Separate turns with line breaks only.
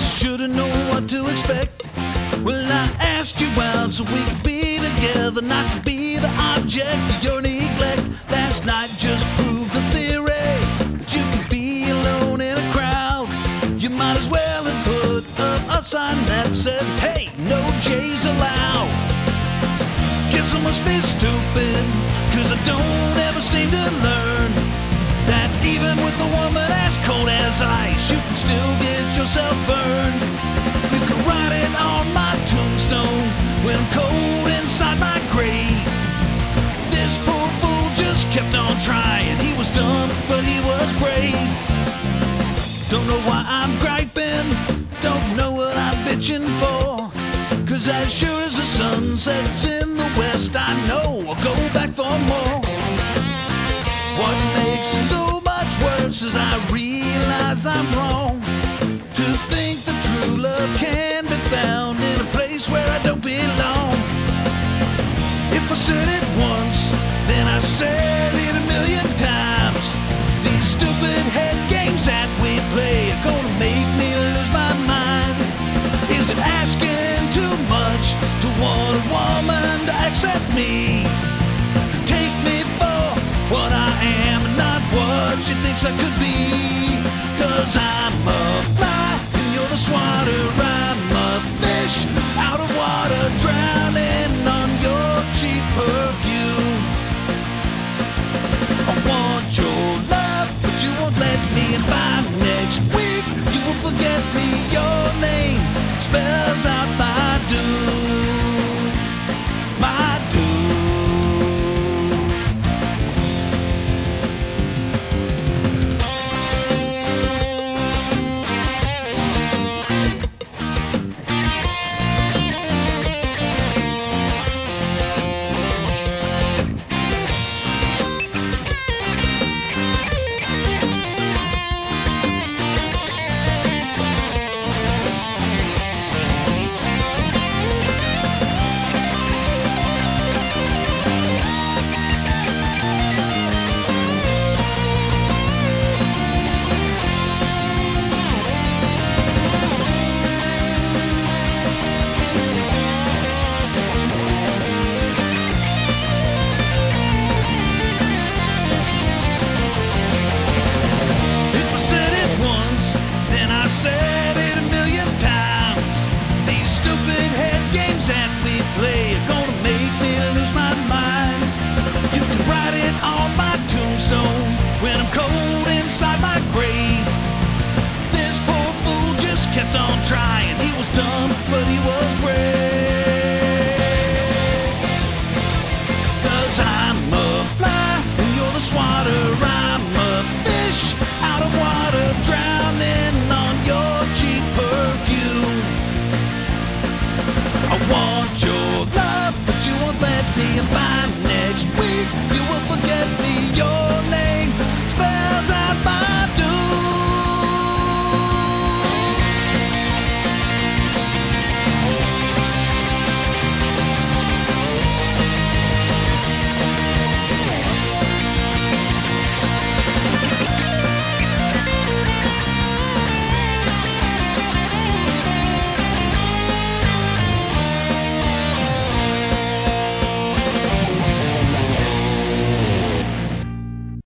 should've known what to expect. Well, I asked you out so we could be together, not to be the object of your neglect. Last night just proved the theory that you can be alone in a crowd. You might as well have put up a sign that said, hey, no J's allowed. Guess I must be stupid, cause I don't ever seem to learn that even with a woman as cold as ice, you can still get yourself burned. You can write it on my tombstone when I'm cold inside my grave. This poor fool just kept on trying. He was dumb, but he was brave. Don't know why I'm griping, don't know what I'm bitching for. Cause as sure as the sun sets in the west, I know I'll go back for more. What makes it so much worse is I realize I'm wrong to think that true love can be found in a place where I don't belong. If I said it once, then I said it a million times. These stupid head games that we play are gonna make me lose my mind. Is it asking too much to want a woman to accept me? Take me for what I am and not what she thinks I could be. Cause I'm a fly and you're the swan.